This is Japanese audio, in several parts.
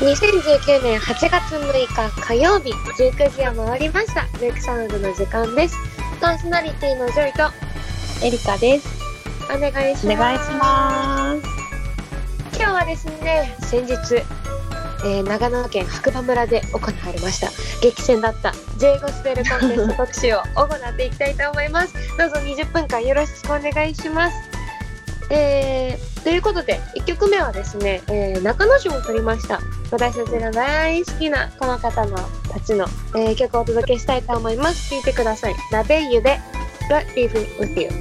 2019年8月6日火曜日19時を回りました。ブレイクサウンドの時間です。パーソナリティのジョイとエリカです。 お願いします。 お願いします。 今日はですね、先日、長野県白馬村で行われました激戦だった J ゴスペルコンテスト特集を行っていきたいと思います。どうぞ20分間よろしくお願いします。ということで1曲目はですね、中野賞を取りました私たちが大好きなこの方のたちの、曲をお届けしたいと思います。聴いてください。ラベイユで But Living With You。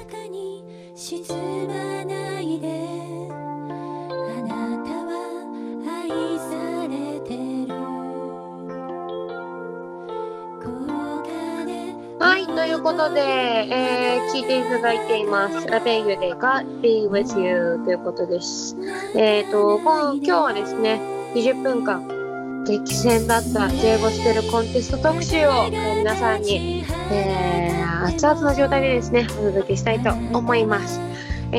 はい、ということで、聴いていただいていますラベイユで God Be With You ということです。今日はですね20分間激戦だった J ゴスペルコンテスト特集を皆さんに、熱々の状態でですねお届けしたいと思います。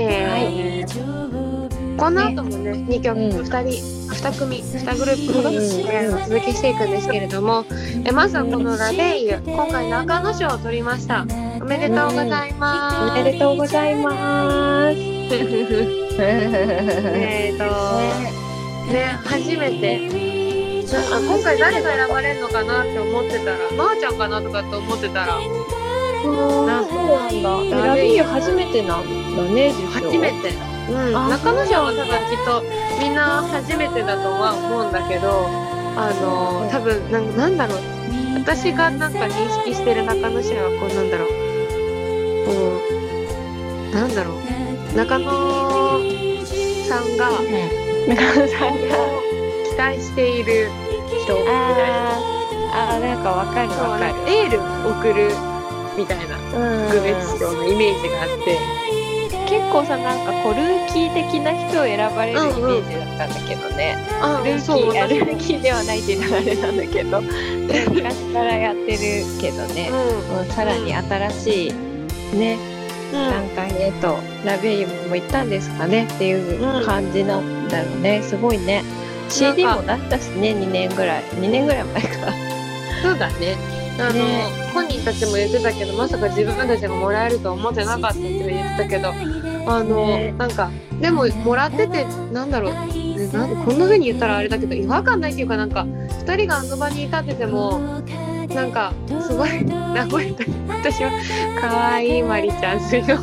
この後もね2曲、2組2グループほど、お届けしていくんですけれども、まずはこのラベイユ、今回中野賞を取りました。おめでとうございます。 おめでとうございます。 初めて今回誰が選ばれるのかなって思ってたらまーちゃんかなとかって思ってたらそうなんだ。ラベイユ初めてなんだね。 初めて、中野賞は多分きっとみんな初めてだとは思うんだけど、多分なんだろう、私がなんか認識してる中野賞はこうなんだろう中野さんが期待している人みたいな、 なんかわかるわかる。 エール送るみたいな特別賞のイメージがあって、 結構さなんかこうルーキー的な人を選ばれるイメージだったんだけどね。ルーキーではないって言ったらあれなんだけど、昔からやってるけどね、さらに新しいね、段階へとラベイユも行ったんですかねっていう感じなんだろうね。すごいね。CD も出したしね、2年ぐらい前か。 そうだね。本人たちも言ってたけど、まさか自分たちがもらえると思ってなかったって言ってたけど、なんかでももらっててなんだろう、こんな風に言ったらあれだけど違和感ないっていうか、なんか2人があの場に立っててもなんかすごい私は可愛いマリちゃんするよ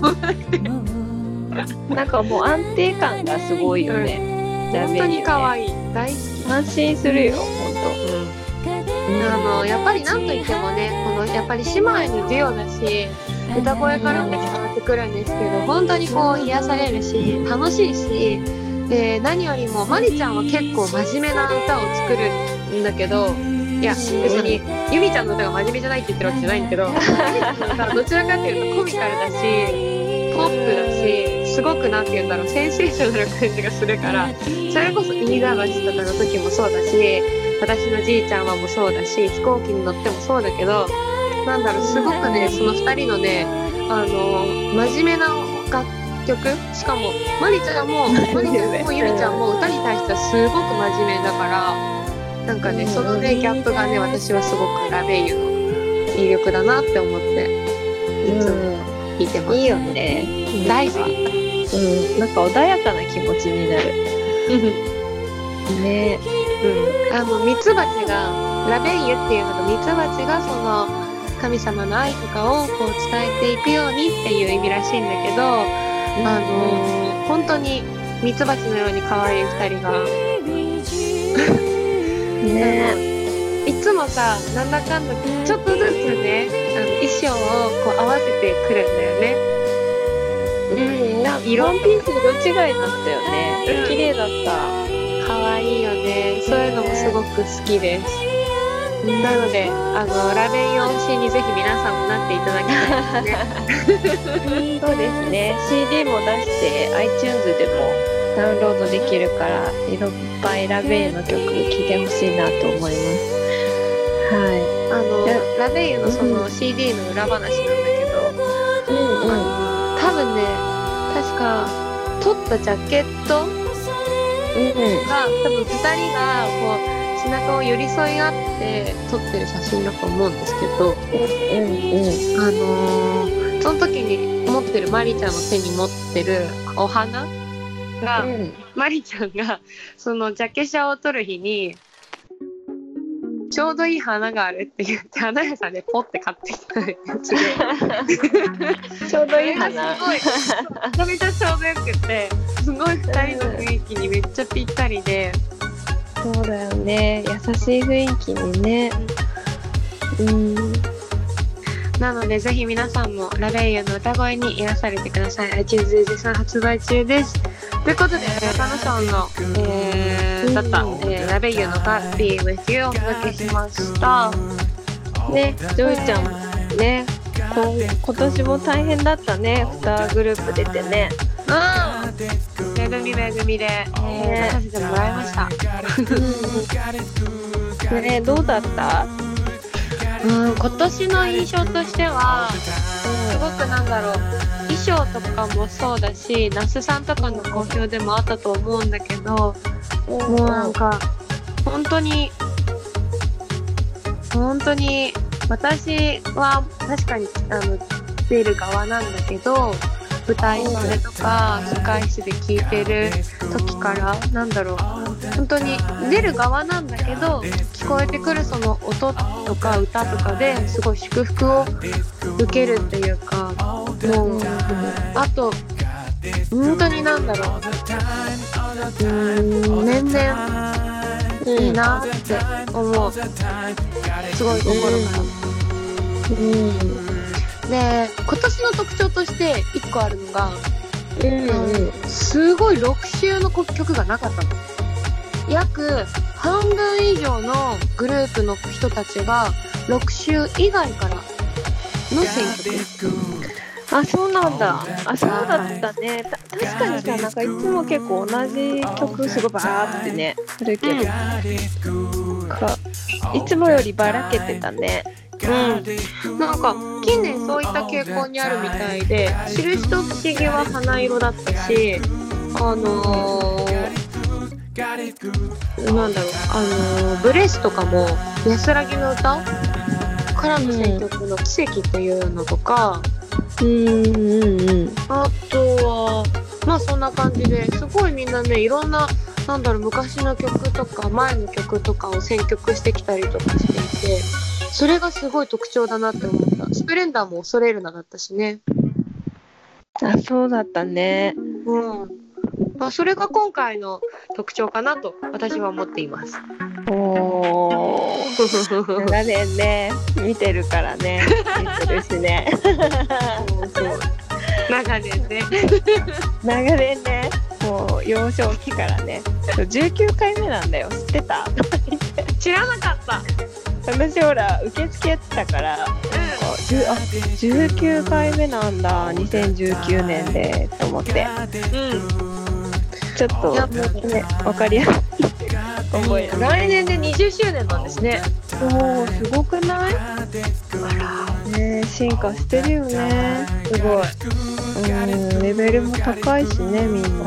なんかもう安定感がすごいよね。 本当に可愛い、大好き、 安心するよ本当。 やっぱりなんといってもね、このやっぱり姉妹のデュオだし歌声からも伝わってくるんですけど、本当にこう癒されるし楽しいし、何よりもマリちゃんは結構真面目な歌を作るんだけど、いや別にユミちゃんの歌が真面目じゃないって言ってるわけじゃないんだけどどちらかっていうとコミカルだしポップだし、すごくなんて言うんだろう、センセーショナルな感じがするから、それこそ飯田橋とかの時もそうだし、私のじいちゃんはもそうだし、飛行機に乗ってもそうだけど、なんだろう、すごくねその2人のね真面目な楽曲、しかもマリちゃんもユミちゃんも歌に対してはすごく真面目だから、なんかねそのねギャップがね私はすごくラベイユの魅力だなって思っていつも聴いてます。 いいよね、 大好き。 なんか穏やかな気持ちになるね。 ミツバチがラベイユっていうのが、ミツバチがその神様の愛とかをこう伝えていくようにっていう意味らしいんだけど、本当にミツバチのように可愛い2人がいつもさなんだかんだちょっとずつね衣装をこう合わせてくるんだよね。 ワンピース色違いだったよね。綺麗だった。 可愛いよね。そういうのもすごく好きです。なのでラベイユ推しにぜひ皆さんもなっていただきたいですね。 そうですね。CD も出して iTunes でもダウンロードできるから、いっぱいラベイユの曲聴いてほしいなと思います。 ラベイユのその CD の裏話なんだけど、多分ね確か撮ったジャケットが多分2人がこう背中を寄り添い合って撮ってる写真だと思うんですけど、その時に持ってるマリちゃんの手に持ってるお花が、マリちゃんがそのジャケ写を撮る日にちょうどいい花があるって言って花屋さんでポッて買ってきたやつでちょうどいい花すごいめちゃめちゃちょうどよくて、すごい2人の雰囲気にめっちゃぴったりで、 そうだよね、優しい雰囲気にね。 なのでぜひ皆さんもラベイユの歌声に癒されてください。iTunes で絶賛発売中です。ということで中野さんの、だった、ラベイユの歌 Be With You をお届けしましたね。ジョイちゃんね、今年も大変だったね。2グループ出てね。 めぐみめぐみで、出させてもらいましたね。どうだった？ 今年の印象としては、すごくなんだろう、衣装とかもそうだし、那須さんとかの好評でもあったと思うんだけど、もうなんか本当に私は確かに出る側なんだけど、舞台袖とか控室で聴いてる時からなんだろう、本当に出る側なんだけど、聞こえてくるその音とか歌とかですごい祝福を受けるっていうか、もうあと本当になんだろう、年々いいなって思う、すごい心からで、今年の特徴として1個あるのが、すごい6週の曲がなかったの。約半分以上のグループの人たちが6週以外からの選曲。 あ、そうなんだ。あ、そうだったね。確かにさ、なんかいつも結構同じ曲すごいバーってね、あるけど、いつもよりばらけてたね。 なんか近年そういった傾向にあるみたいで、印と不思議は花色だったし、なんだろう、ブレスとかも安らぎの歌からの選曲の奇跡っていうのとか、あとはまあそんな感じですごいみんなね、いろんななんだろう、昔の曲とか前の曲とかを選曲してきたりとかしていて、それがすごい特徴だなって思った。スプレンダーも恐れるなだったしね。 あ、そうだったね。 まあ、それが今回の特徴かなと私は思っています。 長年ね、見てるからね、見てるしね。 長年ね。 長年ね、もう幼少期からね。19回目なんだよ。知ってた？ 知らなかった。 私ほら受付やってたから、19回目なんだ、2019年でと思って、ちょっとね、分かりやすい覚え。 来年で20周年なんですね。 おー、すごくない？あらね、進化してるよね。 すごい。 レベルも高いしね、みんな。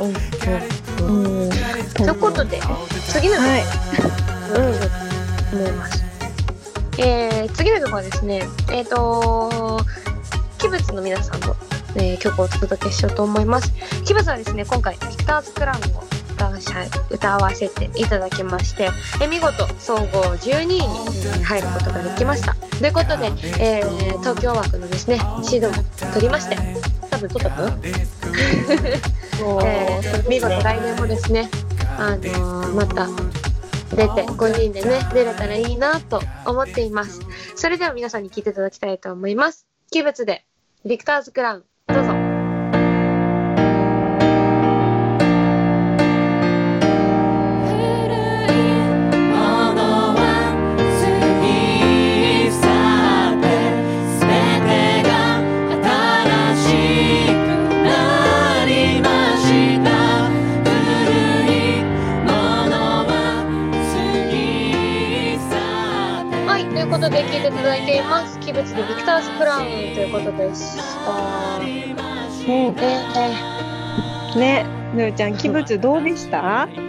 ということで次の思います。次の曲はですね、キブツの皆さんの、曲をお届けしようと思います。キブツはですね、今回ビクターズクラウンを歌わせていただきまして、見事総合12位に入ることができました。ということで、東京枠のですねシードも取りまして、多分取ったかな見事来年もですね、また出て5人でね出れたらいいなと思っています。それでは皆さんに聴いていただきたいと思います。キブツでビクターズクラウン、どうぞ。ということで聴いていただいています。キブツでビクターズクラウンということでした。 ね、ぬーちゃん、キブツどうでした？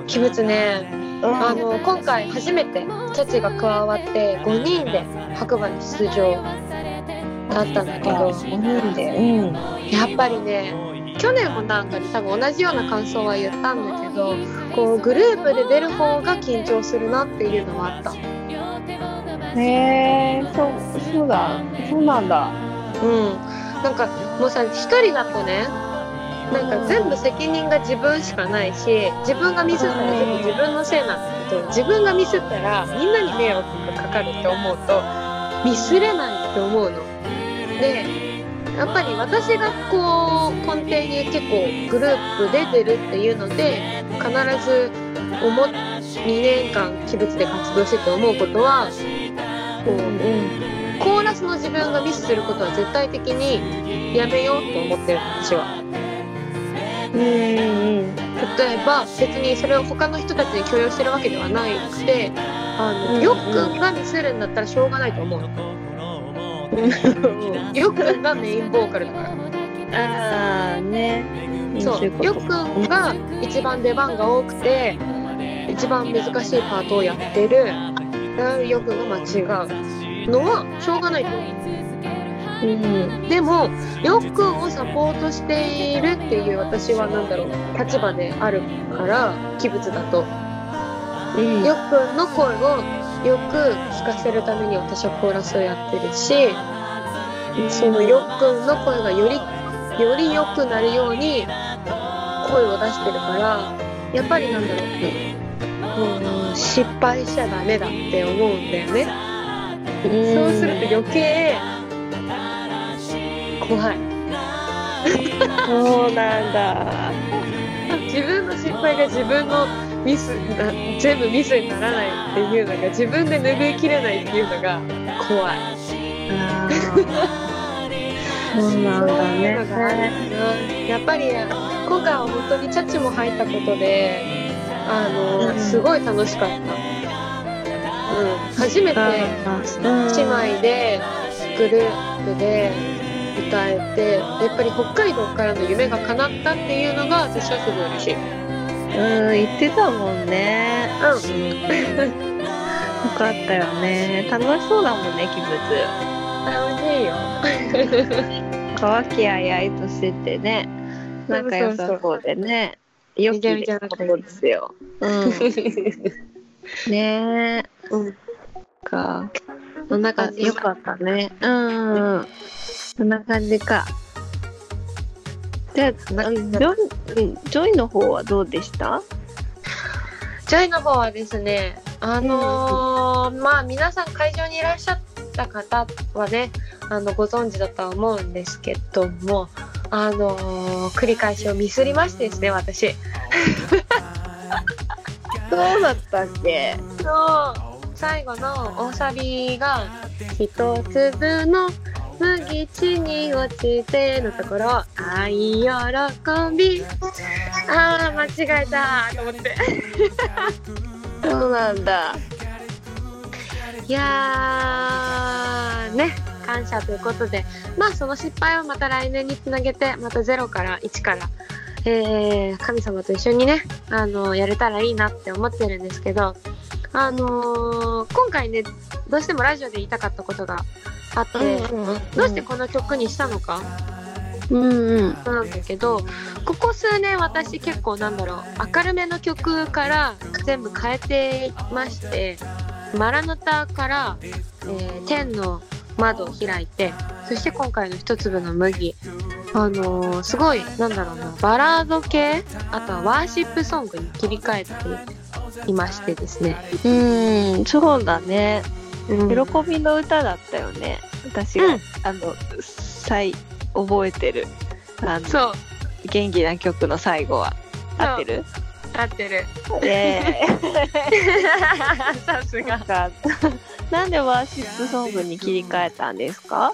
鬼物ね、今回初めてチャチが加わって5人で白馬に出場だったんだけど、 5人で、 やっぱりね、去年もなんか多分同じような感想は言ったんだけど、こうグループで出る方が緊張するなっていうのもあった。 へー、そうなんだ。 なんかもうさ、一人だとね、なんか全部責任が自分しかないし、自分がミスったら全部自分のせいなんだけど、自分がミスったらみんなに迷惑がかかるって思うとミスれないって思うので、やっぱり私がこう根底に結構グループで出るっていうので、必ず2年間鬼物で活動してて思うことは、コーラスの自分がミスすることは絶対的にやめようと思ってる、私は。例えば別にそれを他の人たちに許容してるわけではなくて、よっくんがミスるんだったらしょうがないと思うの。よっくんがメインボーカルだから。そう、よっくんが一番出番が多くて一番難しいパートをやってるよっくんが間違うのはしょうがないと思う。でもよっくんをサポートしているっていう私は立場であるから鬼物だと、よっくんの声をよく聞かせるために私はコーラスをやってるし、そのよっくんの声がより良くなるように声を出してるから、やっぱり失敗しちゃダメだって思うんだよね。そうすると余計怖い。 そうなんだ。 自分の失敗が自分のミス全部ミスにならないっていうのが、自分で拭いきれないっていうのが怖い。 そうなんだね。 やっぱり今回は本当にチャチも入ったことで、すごい楽しかった。初めて姉妹でグループで歌えて、やっぱり北海道からの夢が叶ったっていうのが私はすごい嬉しい。 言ってたもんね。よかったよね。楽しそうだもんね、鬼物。 楽しいよ。 和気あいあいとしててね、仲良さそうでね、良きことですよ。ねえ、 そんな感じ。 よかったね。そんな感じか。じゃあジョイの方はどうでした？ ジョイの方はですね、まあ皆さん会場にいらっしゃった方はね、ご存知だとは思うんですけども、繰り返しをミスりましてですね、私。 そうだったっけ？ そう、最後の大サビが一粒の麦地に落ちてのところ、愛喜び、間違えたと思ってそうなんだ。 いやーね、感謝ということで、まあその失敗をまた来年につなげて、また0から1から、神様と一緒にね、やれたらいいなって思ってるんですけど、今回ね、どうしてもラジオで言いたかったことがあって、どうしてこの曲にしたのか、なんだけど、ここ数年私結構明るめの曲から全部変えていまして、マラナタから、天の窓を開いて、そして今回の一粒の麦、すごいバラード系、あとはワーシップソングに切り替えていましてですね。 そうだね。喜びの歌だったよね。私が、覚えてる。 そう。 元気な曲の最後は。合ってる？ 合ってる。さすが。 なんでワーシップソングに切り替えたんですか？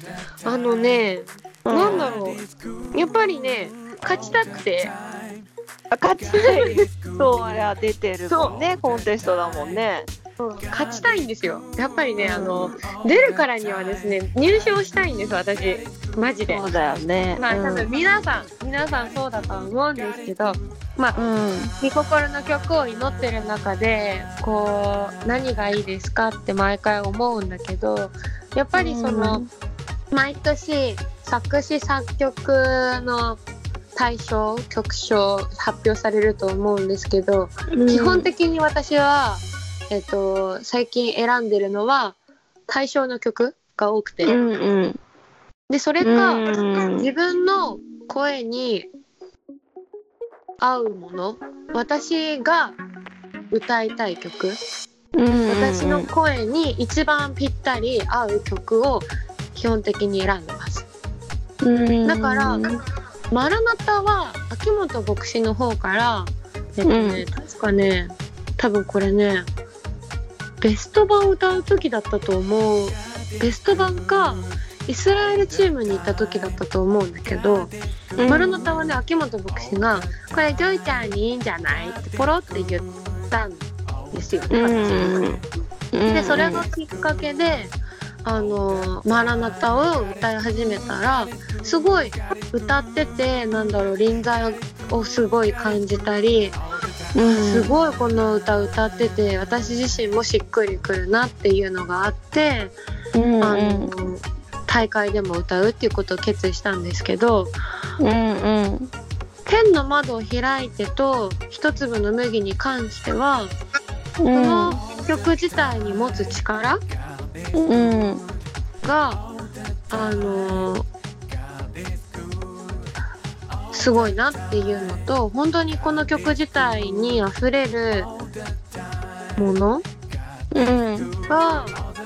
やっぱりね、勝ちたくて。 勝ちたい。そうや、出てるもんね。コンテストだもんね。 勝ちたいんですよ。やっぱりね、出るからにはですね、入賞したいんです、私。 マジで。 そうだよね。 まあ多分皆さんそうだと思うんですけど、まあ、御心の曲を祈ってる中でこう何がいいですかって毎回思うんだけど、やっぱりその、毎年作詞作曲の曲賞発表されると思うんですけど、基本的に私は、最近選んでるのは対象の曲が多くて、でそれか、自分の声に合うもの、私が歌いたい曲、私の声に一番ぴったり合う曲を基本的に選んでます。だからマラナタは秋元牧師の方から確かね、多分これねベスト版を歌う時だったと思う。ベスト版かイスラエルチームにいた時だったと思うんだけど、マラナタはね、秋元牧師がこれジョイちゃんにいいんじゃないってポロって言ったんですよね。でそれがきっかけでマラナタを歌い始めたら、すごい歌ってて、なんだろう、臨在をすごい感じたり、すごいこの歌歌ってて私自身もしっくりくるなっていうのがあって、大会でも歌うっていうことを決意したんですけど、天の窓を開いてと一粒の麦に関しては、この曲自体に持つ力がすごいなっていうのと、本当にこの曲自体にあふれるものが、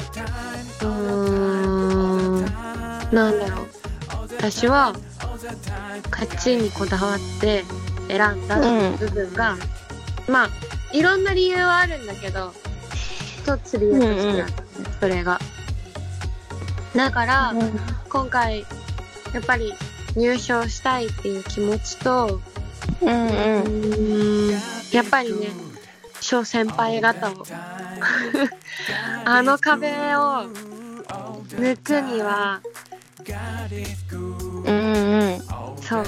なんだろう、私は勝ちにこだわって選んだ部分が、まあいろんな理由はあるんだけど、一つ理由としてある、それが。だから、今回やっぱり入賞したいっていう気持ちと、やっぱりね、諸先輩方をあの壁を抜くには、そう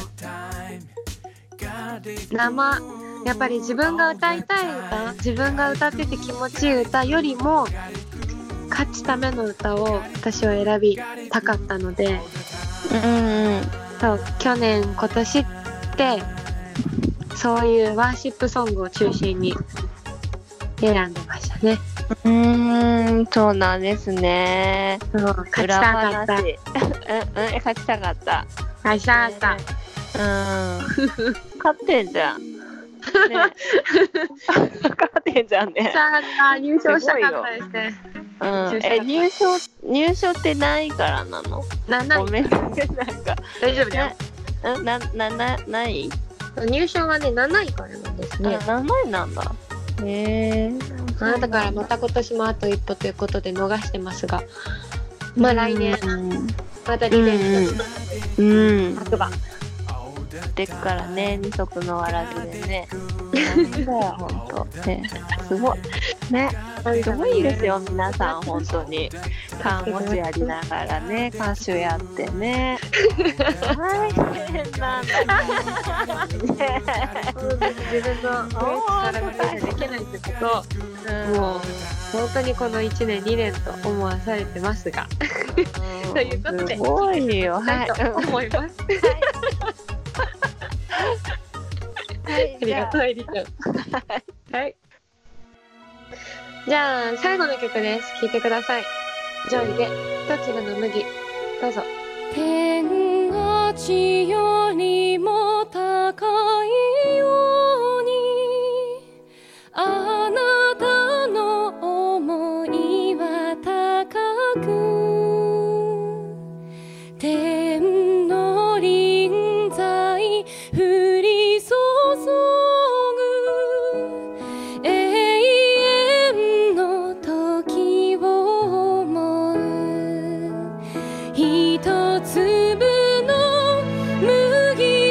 やっぱり自分が歌いたい歌、自分が歌ってて気持ちいい歌よりも勝つための歌を私は選びたかったので、そう去年今年ってそういうワーシップソングを中心に選んでましたね。 そうなんですね。 勝ちたかった。 勝ちたかった。 勝ちたかった。 勝ってんじゃん。ね、勝ってんじゃんね。 さあ入賞したかったですね。 入賞って何位からなの？7位。ごめんね、なんか大丈夫だよ。 何位？ 入賞がね7位からなんですね。 7位なんだ。 だからまた今年もあと一歩ということで逃してますが、まあ来年またリベンジ白馬でっからね、二足のわらじでね。なんだよ、ほんと。ね、すごい。ね、すごいですよ、皆さん、ほんとに。看護師やりながらね、歌手やってね。大変なんだね。 自分の力だけでできないってこと、もう本当にこの1年2年と思わされてますが。ということで、 すごいよ、はい。 思います。はい、ありがとう、エリちゃん。はい。じゃあ、最後の曲です。聴いてください。ジョイで、一粒の麦。どうぞ。 天が地よりも高いように、あなたの想いは高く、天の臨在降り注ぐ、永遠の時を思う、一粒の麦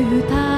歌